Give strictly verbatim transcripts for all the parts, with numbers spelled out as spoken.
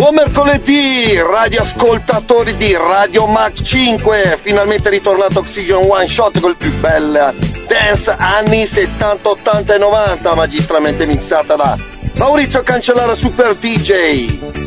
Buon mercoledì, radioascoltatori di Radio Max cinque, finalmente ritornato Oxygen One Shot col più bella dance anni settanta, ottanta e novanta, magistralmente mixata da Maurizio Cancellara Super D J.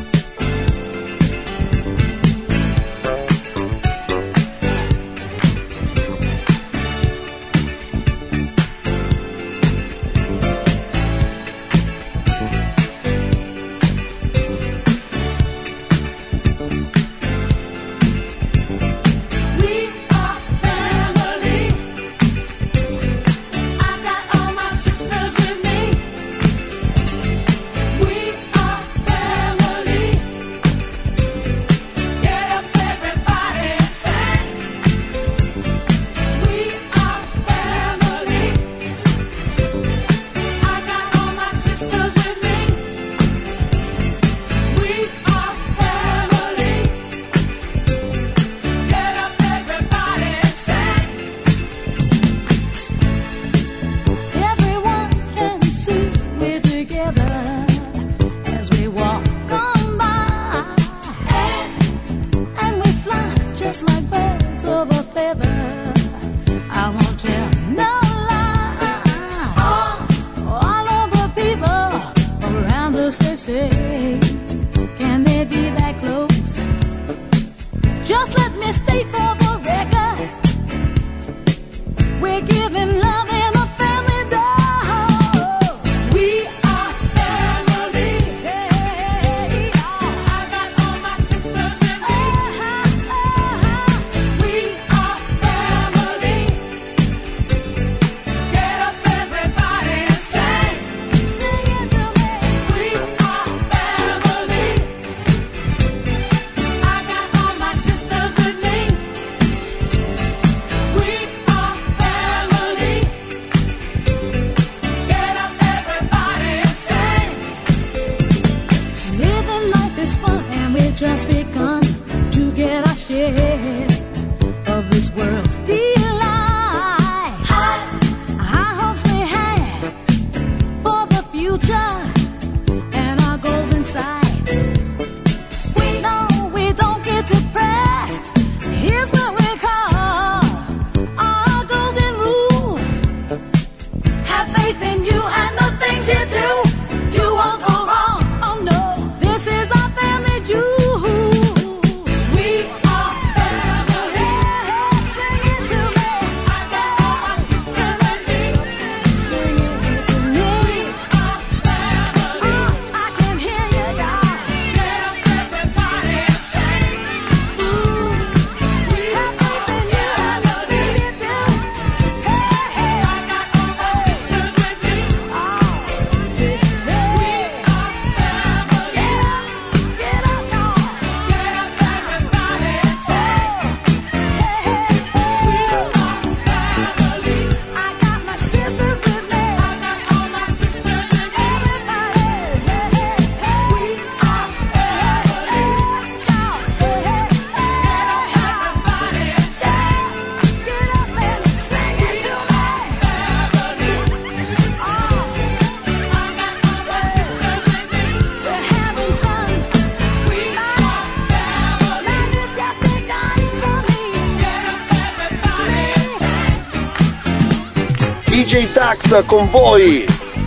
D J Dax con voi.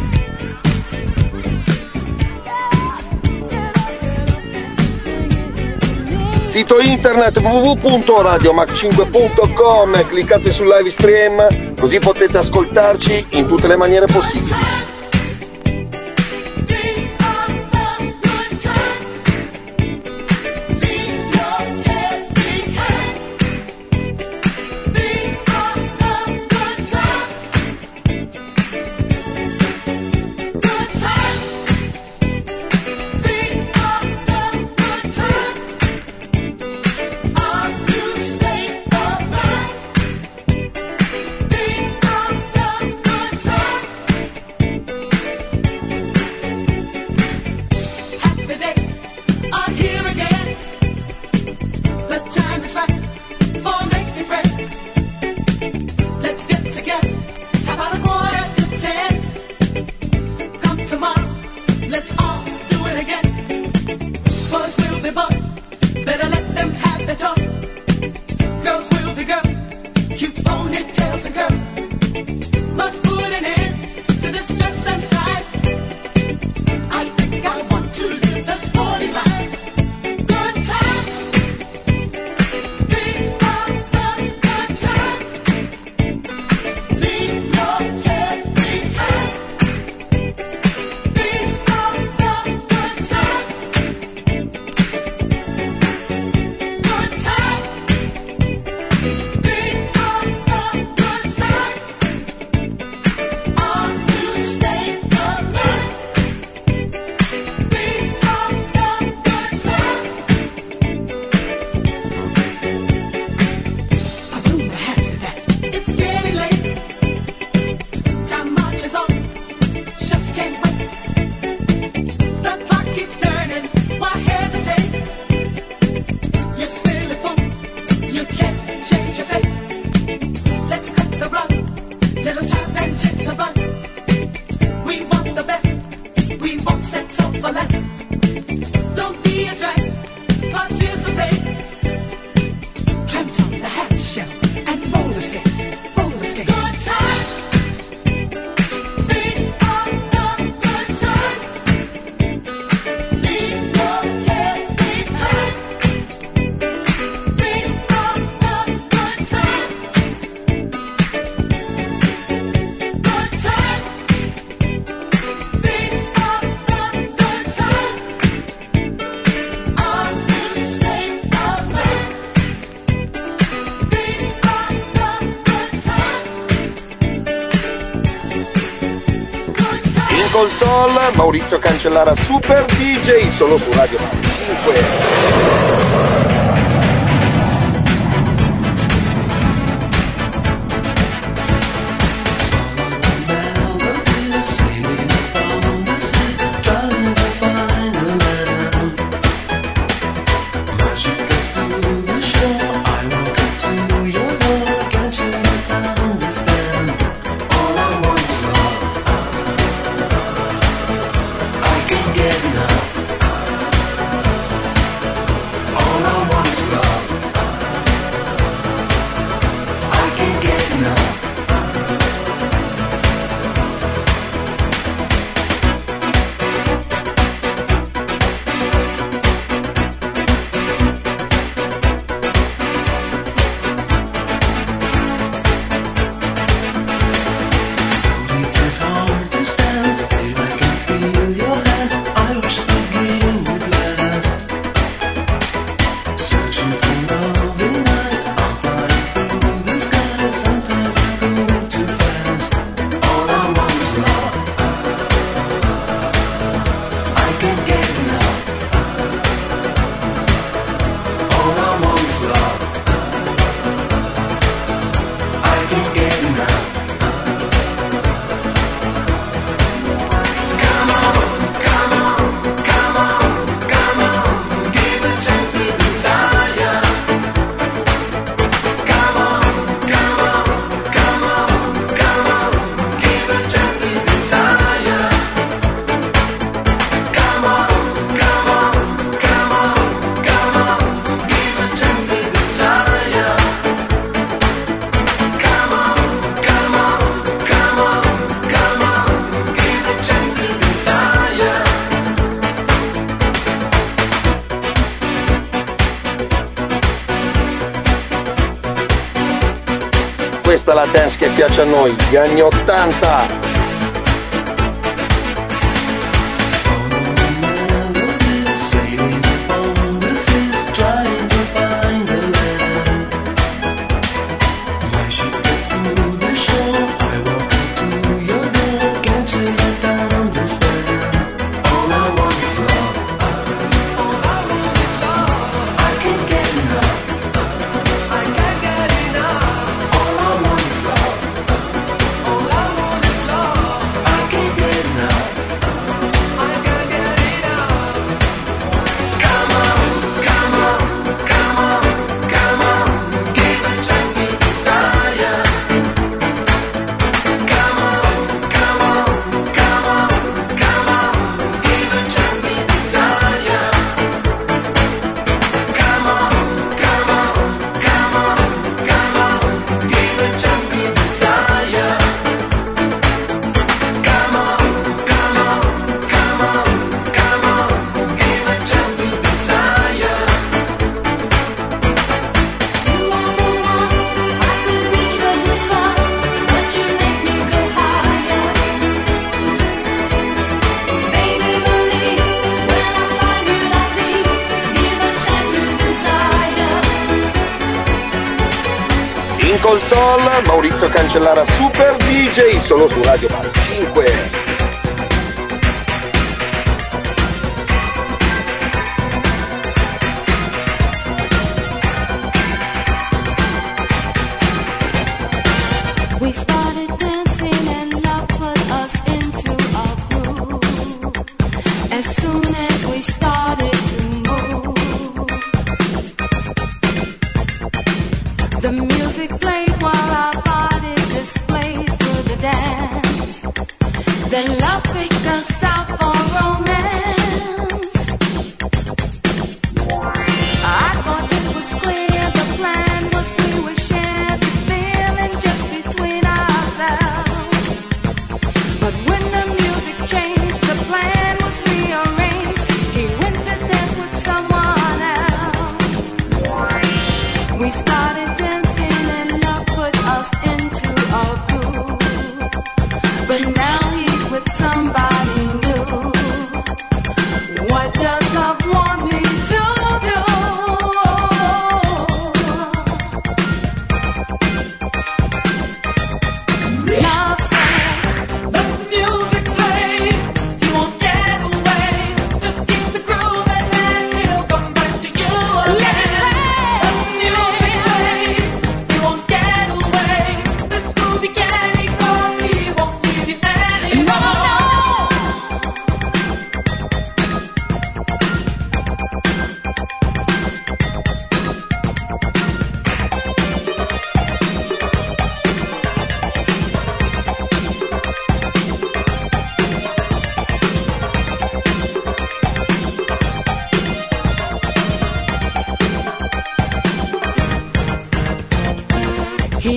Sito internet w w w punto radio max cinque punto com, cliccate sul live stream così potete ascoltarci in tutte le maniere possibili. console Maurizio Cancellara, Super D J, solo su Radio Max cinque. Questa è la dance che piace a noi, gli anni ottanta. Console Maurizio Cancellara, Super D J, solo su Radio Max cinque. We started dancing and love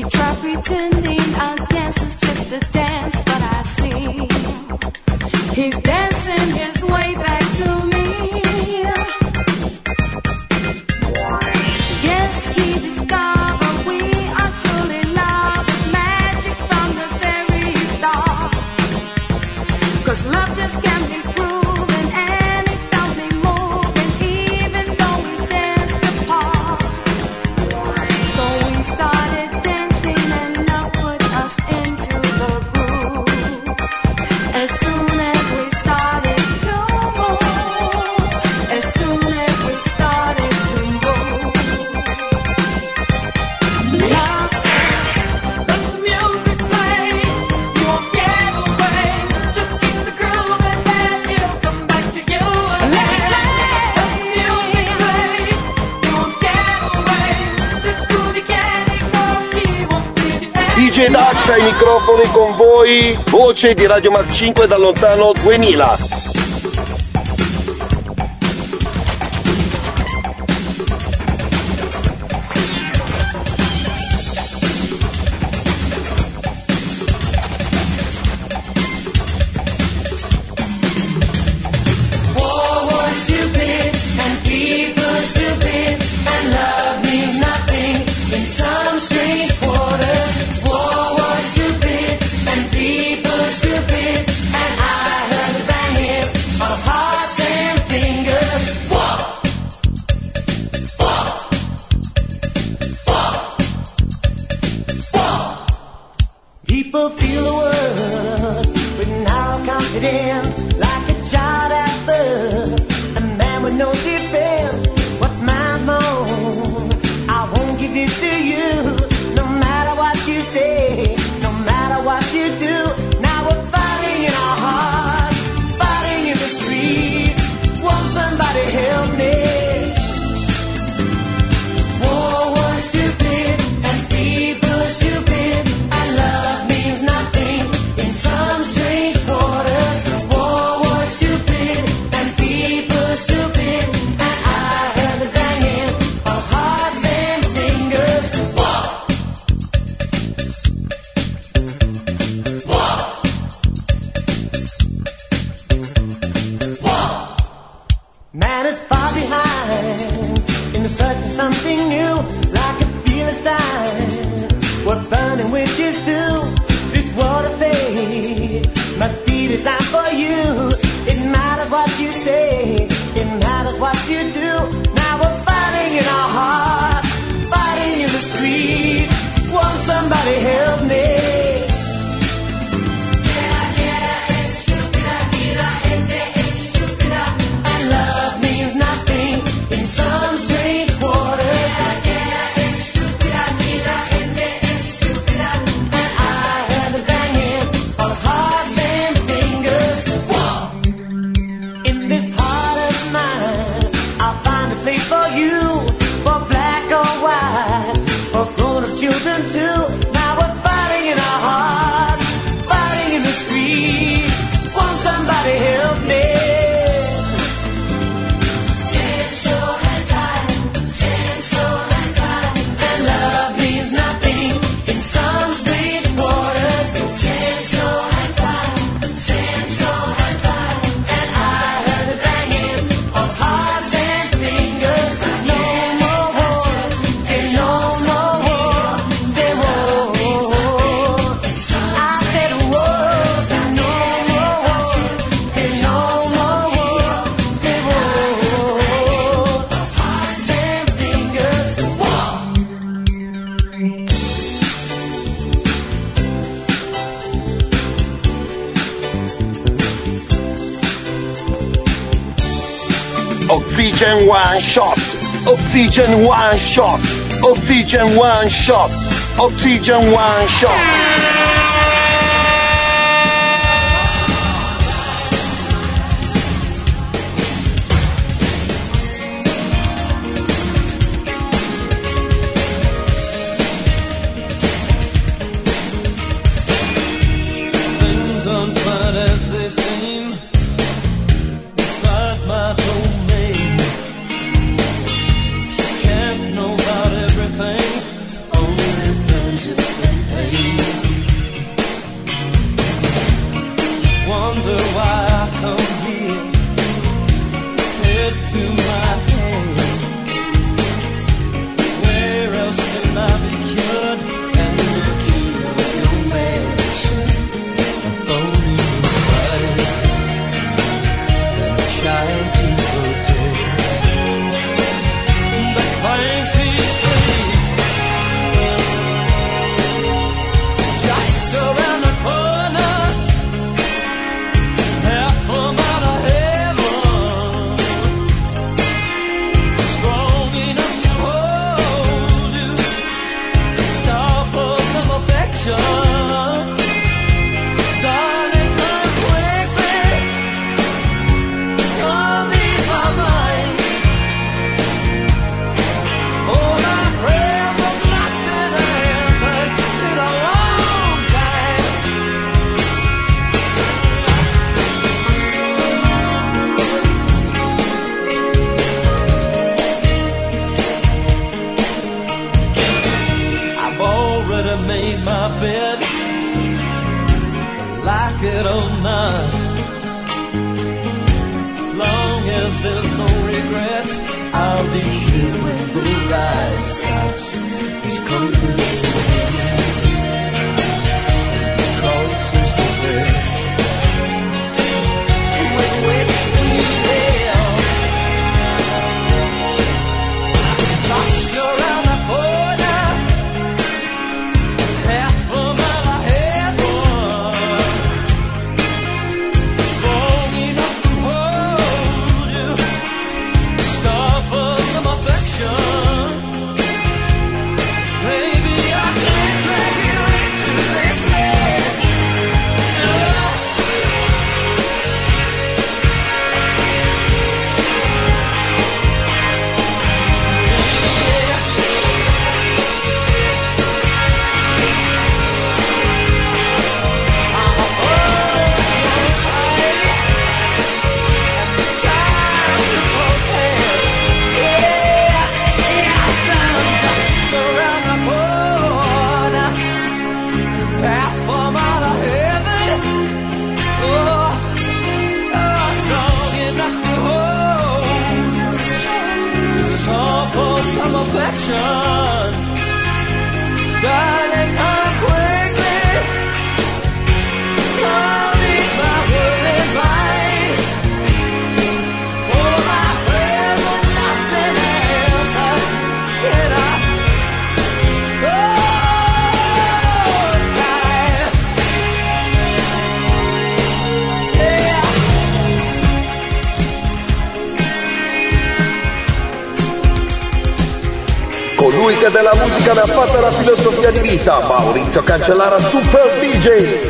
try pretending our dance is just a dance, but I see he's dancing his way back to me. Yes, he discovered we are truly love. It's magic from the very start. 'Cause love just can't be proven, and it don't be moving, even though we danced apart. So we started dancing, and love put us into the groove. As soon as we started to move, as soon as we started to move, love said, "The music played, you won't get away. Just keep the groove and then it'll come back to you again. The music played, you won't get away. This groove you can't ignore, he won't be the end." D J Dax ai microfoni con voi, voce di Radio Mark cinque dal lontano duemila. War was stupid and people stupid and love means nothing in some strange quarters. War was stupid and people stupid and I heard the banging of hearts and fingers. War, war, war, war. People feel the world with now confidence like a child at birth, a man with no defense. What's mine's mine? I won't give it to you, no matter what you say, no matter what you do. Now we're fighting in our hearts, fighting in the streets. Won't somebody help me? War was stupid and people stupid and love means nothing in some strange quarters. War was stupid and people stupid and I heard the banging of hearts and fingers. War, war, war. Man is far behind in the search for something new, like a Philistine. We're burning witches too. This world of fate must be designed for you. It matters what you say, it matters what you do. Now we're fighting in our hearts, fighting in the streets. Won't somebody help me? And love means nothing in some strange quarters. And I heard the banging of hearts and fingers. Whoa. In this heart of mine, I'll find a place for you, for black or white, for grown-up children too. Now we're fighting in our hearts, fighting in the street. Won't somebody help me? And love means nothing in some strange waters. And I heard the banging of hearts and fingers. No more war, say no more war, say war. I said war, say no more war, say no more war, say war. Hearts and fingers, war. Oxygen one shot, oxygen one shot, oxygen one shot, oxygen one shot. Things aren't quite as they seem inside my domain. She can't know about everything, only burns it. it or not. As long as there's no regrets, I'll be here when the ride stops. It's close to me, closest to me, with which we live. Tossed around the corner, half a mile ahead, one strong enough to hold you, star for some affection. Maybe I can drag you into this mess. Affection, darling, come quickly. Come ease my worry mind. For my friends and nothing else can I hold tight. Yeah. Colui che della musica ne ha fatta la filosofia di vita, Maurizio Cancellara, Super D J.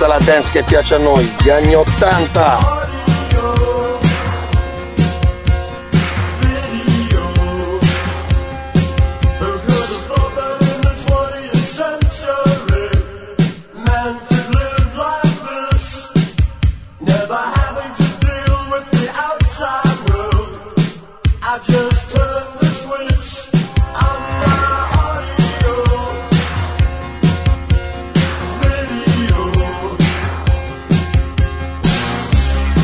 Questa è la dance che piace a noi, gli anni ottanta. Video.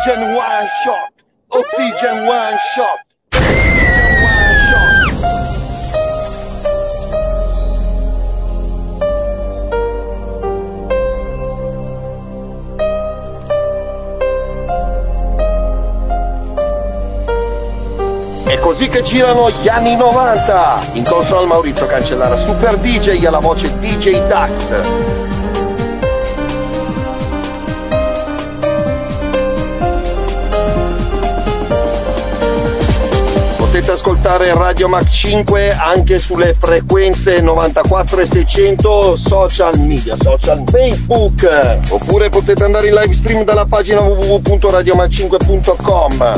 Oxygen One Shot, Oxygen One Shot, Oxygen One Shot. È così che girano gli anni novanta. In console Maurizio Cancellara, Super D J alla voce D J Dax. Potete ascoltare Radio Mach cinque anche sulle frequenze novantaquattro e seicento, social media, social Facebook, oppure potete andare in live stream dalla pagina w w w punto radio mach cinque punto com.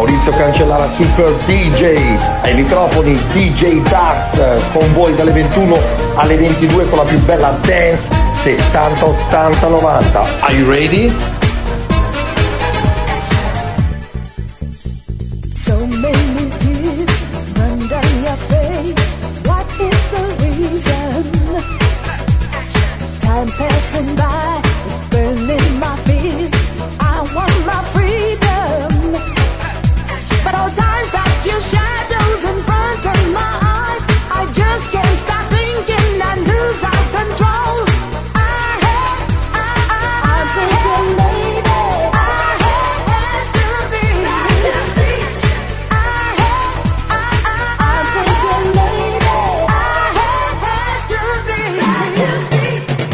Maurizio Cancellara Super D J, ai microfoni D J Dax, con voi dalle ventuno alle ventidue con la più bella dance settanta ottanta novanta. Are you ready? So many tears run down your face. What is the reason? Time passing by is burning my fears. I want my freedom, but all times that you shadows in front of my eyes, I just can't stop thinking and lose all control. I have, I, I, I'm thinking, lady, I have, has to be. I have, I, I, I'm thinking, lady, I have, has to be.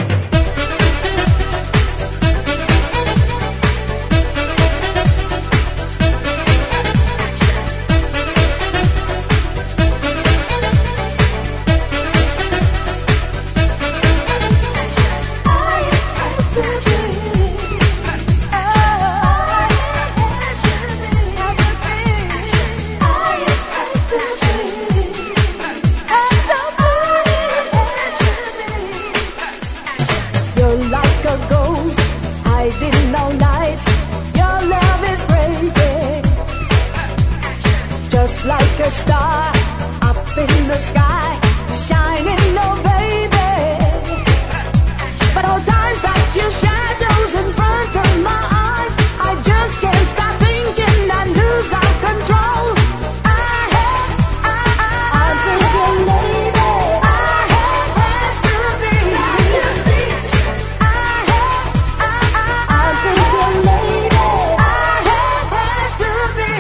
You're like a ghost, hiding all night. Your love is crazy, just like a star up in the sky, shining, oh baby. But all times that you shadows in front of my eyes, I just can't stop thinking and lose all control. I have, I, I, I'm thinking, lady, I have, has to be. I have, I, I, I'm thinking, lady, I have, has to be.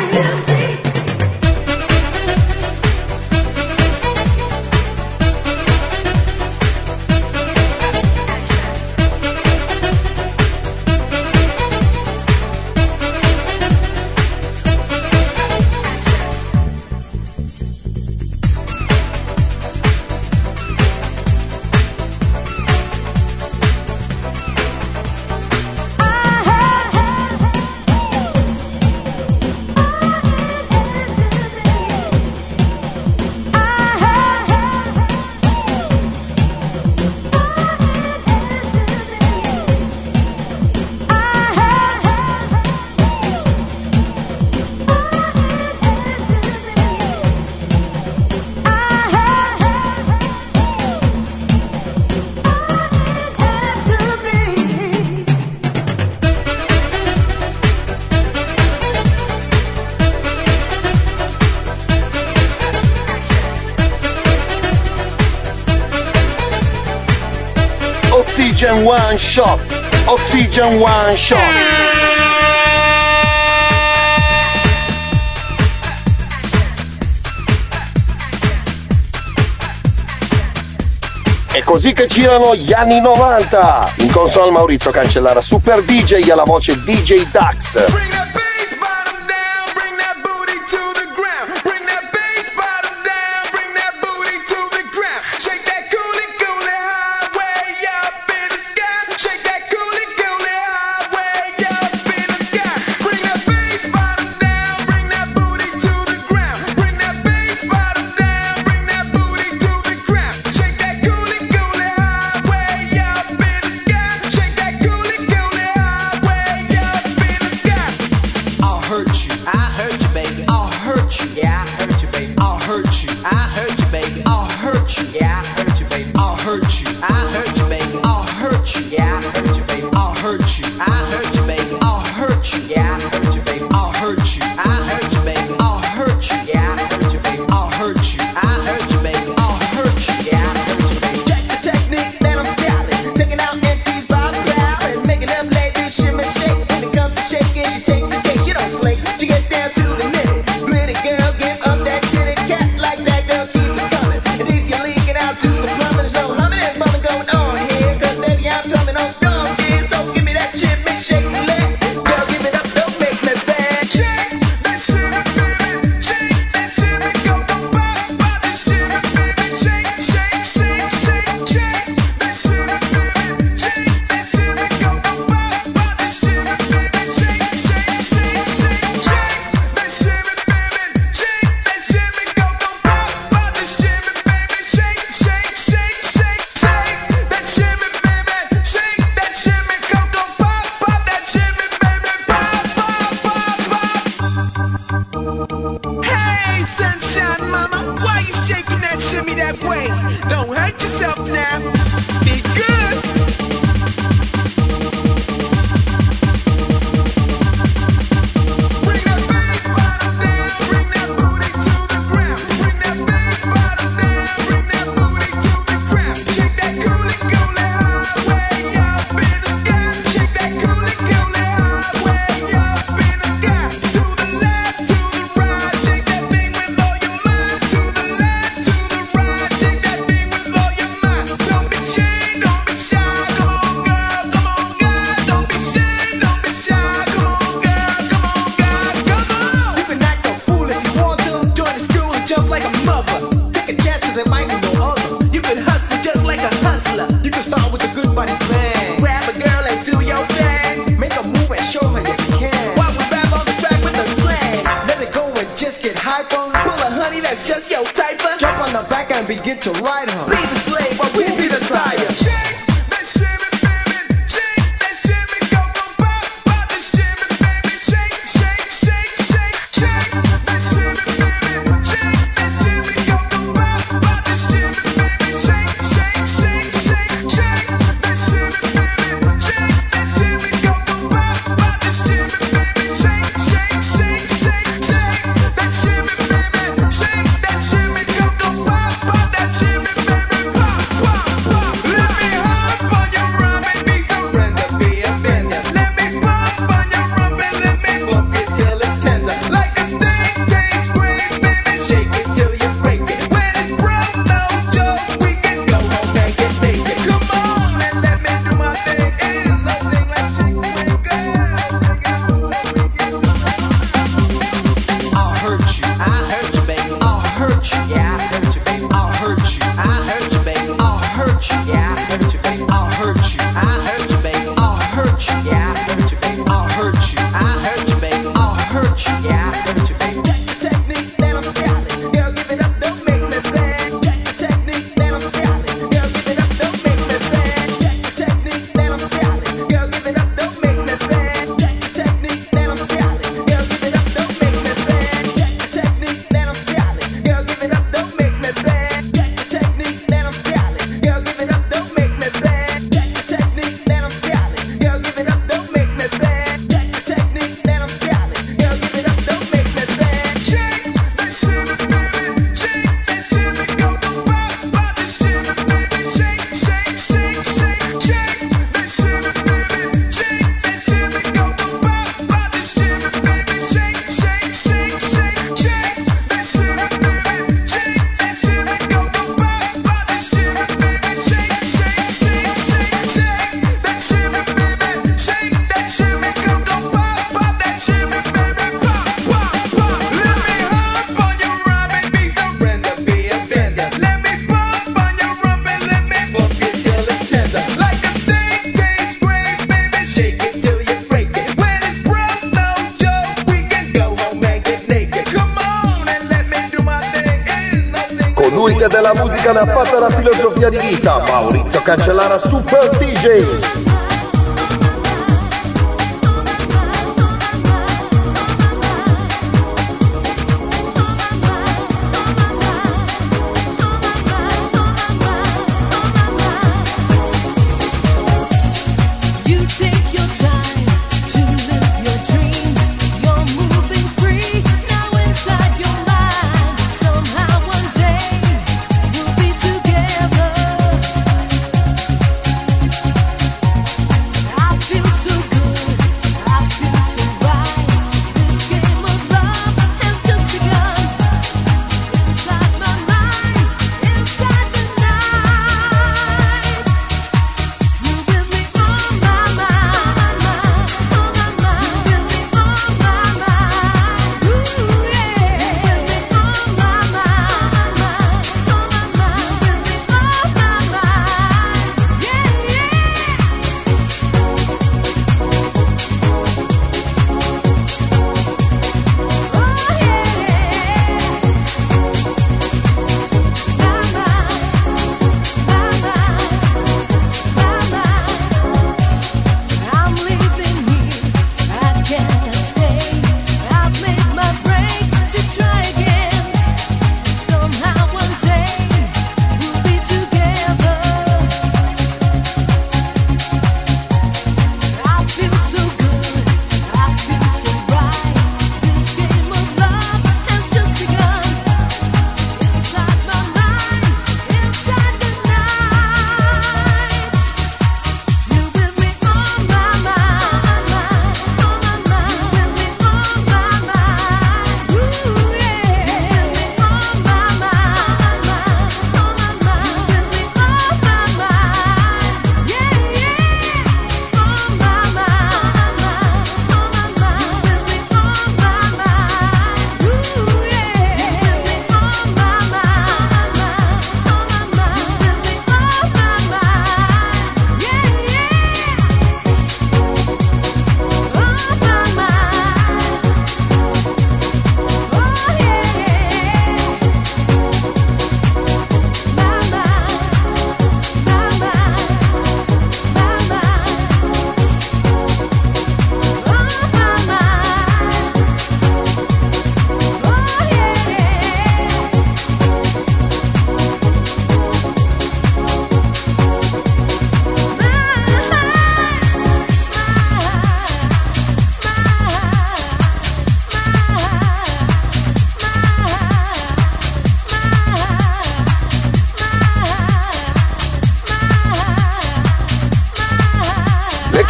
Oxygen One Shot, Oxygen One Shot. È così che girano gli anni novanta. In console Maurizio Cancellara Super D J, alla voce D J Dax. Bring that bass bottom down, bring that booty to the ground. Bring that bass bottom down, bring that booty to the ground. Shake that coolie coolie high way up in the sky. Shake that coolie coolie high way up in the sky. Bring that bass bottom down, bring that booty to the ground. Bring that bass bottom down, bring that booty to the ground. Shake that coolie coolie high way up in the sky. Shake that coolie coolie high way up in the sky. that way. Don't hurt yourself now. Be good. Bring that bass bottom down, bring that booty to the ground. Bring that bass bottom down, bring that booty to the ground. Shake that coolie coolie high way up in the sky. Shake that coolie coolie high way up in the sky. To the left, to the right, shake that thing with all your mind. To the left, to the right, shake that thing with all your mind. Don't be shy, don't be shy, come on girl, come on girl. Don't be shy, don't be shy, come on girl, come on girl, come on. You can act a fool if you want to. Join the school and jump like a mother. Take a chance 'cause there might be no other. You can hustle just like a hustler. You can start with a good body plan. Grab a girl and do your thing. Make a move and show her you can. While we rap on the track with the slang, let it go and just get hyper. Pull a honey that's just your type. Jump on the back and begin to ride her. Be the slave while we be the sire. Shake that shimmy, baby. Shake that shimmy, go go pop, pop the shimmy, baby. Shake, shake, shake, shake, shake that shimmy, baby. Shake that shimmy, go go pop, pop the shimmy, baby. Shake, shake, shake, shake, shake that shimmy, baby. Shake that shimmy, go go pop, pop the shimmy, baby. Shake, shake, shake, shake, shake that shimmy, baby. Shake that shimmy, go go pop, pop that shimmy, baby. Pop, pop, pop. Let me hop on your rump and be surrender, be offended. Let me bump on your rump and let me bump it till it's tender. Like a steak tastes great, baby. Shake it till you break it. When it's broke, no joke, we can go home and get naked. Come on and let me do my thing. Is nothing like chicken wing, girl. I'll hurt you, I hurt you, baby. I'll hurt you, yeah, I hurt you, baby. I'll hurt you, I hurt you, baby. I'll hurt you, yeah, I hurt you, baby. I'll hurt you, I hurt you, baby. I'll hurt you, yeah, I hurt you, baby. I'll hurt you, I hurt you, baby. I'll hurt you, yeah, I hurt you, baby. Check the technique that I'm styling. Girl, give it up, don't make me bad. Check the technique that I'm styling. Girl, give it up, don't make me bad. Check the technique that I'm styling. Girl, give it up, don't make me bad. Check the technique that I'm styling. Girl, give it up, don't make me bad. Check the technique that I'm styling. Girl, give it up, don't make me bad. Check the technique that I'm styling. Girl, give it up, don't make me bad. Check the technique that I'm styling. Girl, give it up, don't make me bad. Check the technique that I'm styling. Girl, give it up, don't make me bad. Shake that shimmy, baby. Shake that shimmy, go go pop, pop the shimmy, baby. Shake, shake, shake, shake, shake that shimmy, baby. Shake that shimmy, go go pop, pop the shimmy, baby. Shake, shake, shake, shake, shake that shimmy, baby. Shake that shimmy, go go pop, pop the shimmy, baby. Shake, shake, shake, shake, shake that shimmy, baby. Shake that shimmy, go go pop, pop that shimmy, baby. Pop, pop, pop. Let me hop on your rump and be surrender, be offended. Let me bump on your rump and let me bump it till it's tender. Like a steak tastes great, baby. Shake it till you break it. When it's broke, no joke, we can go home and get naked. Come on and let me do my thing. Is nothing. Colui che della musica ne ha fatta la filosofia di vita, Maurizio Cancellara, Super D J. You take your time to live your dreams. You're moving free now inside your mind. Somehow one day we'll be together.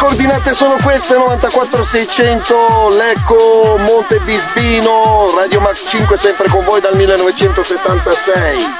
coordinate sono queste: novantaquattro seicento Lecco, Monte Bisbino. Radio Max cinque sempre con voi dal millenovecentosettantasei.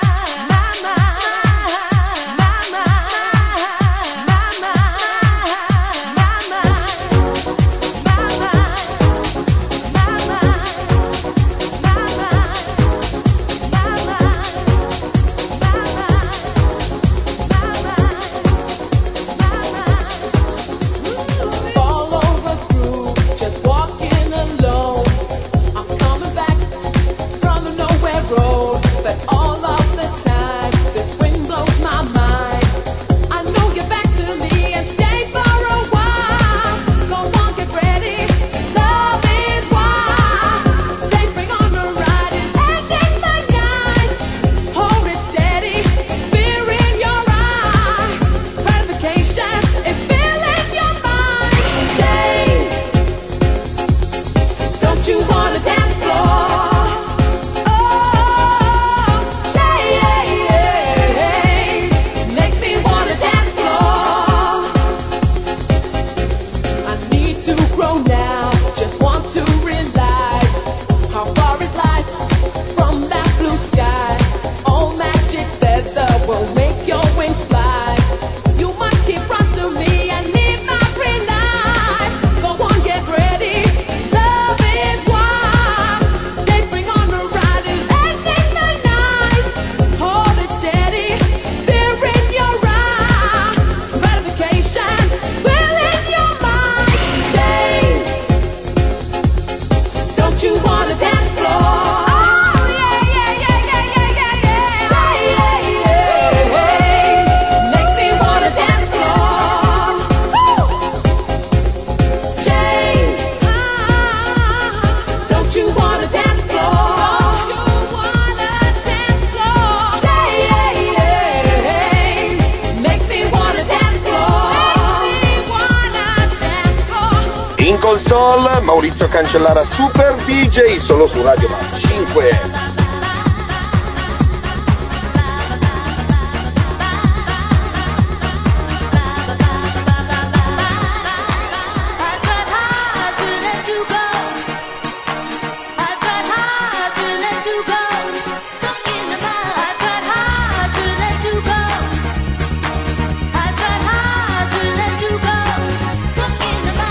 Console, Maurizio Cancellara Super D J solo su Radio Max cinque.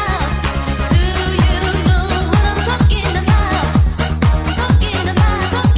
Do you know what I'm talking about? Talking about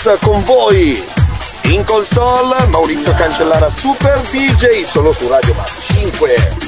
Mix con voi. In console Maurizio Cancellara, Super D J, solo su Radio Max cinque.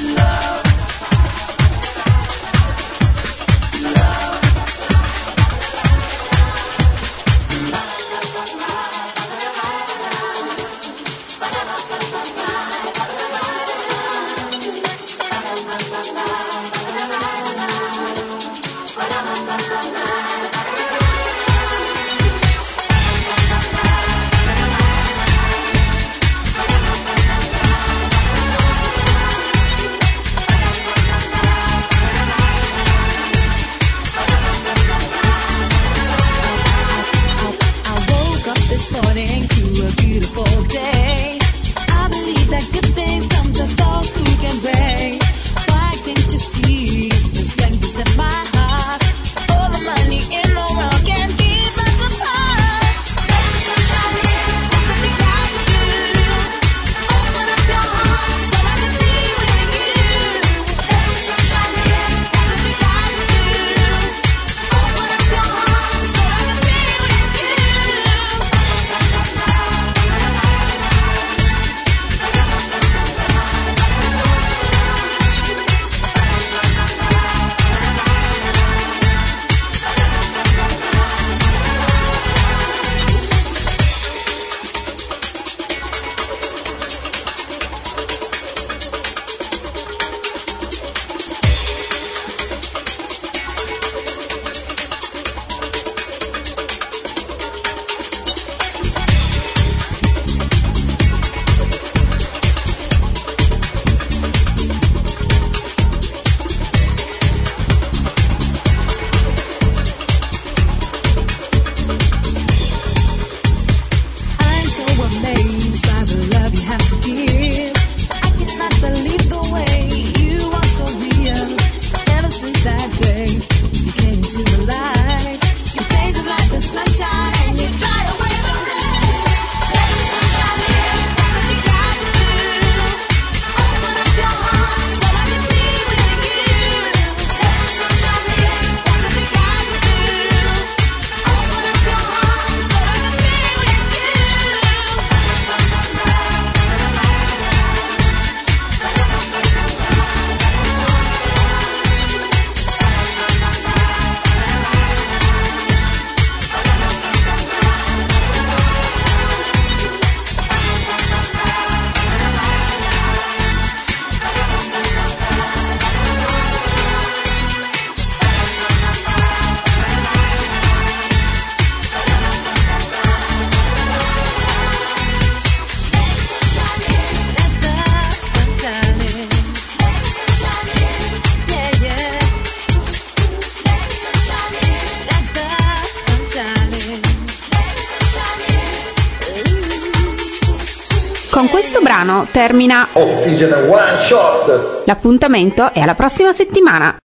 Con questo brano termina Oxygen One Shot. L'appuntamento è alla prossima settimana.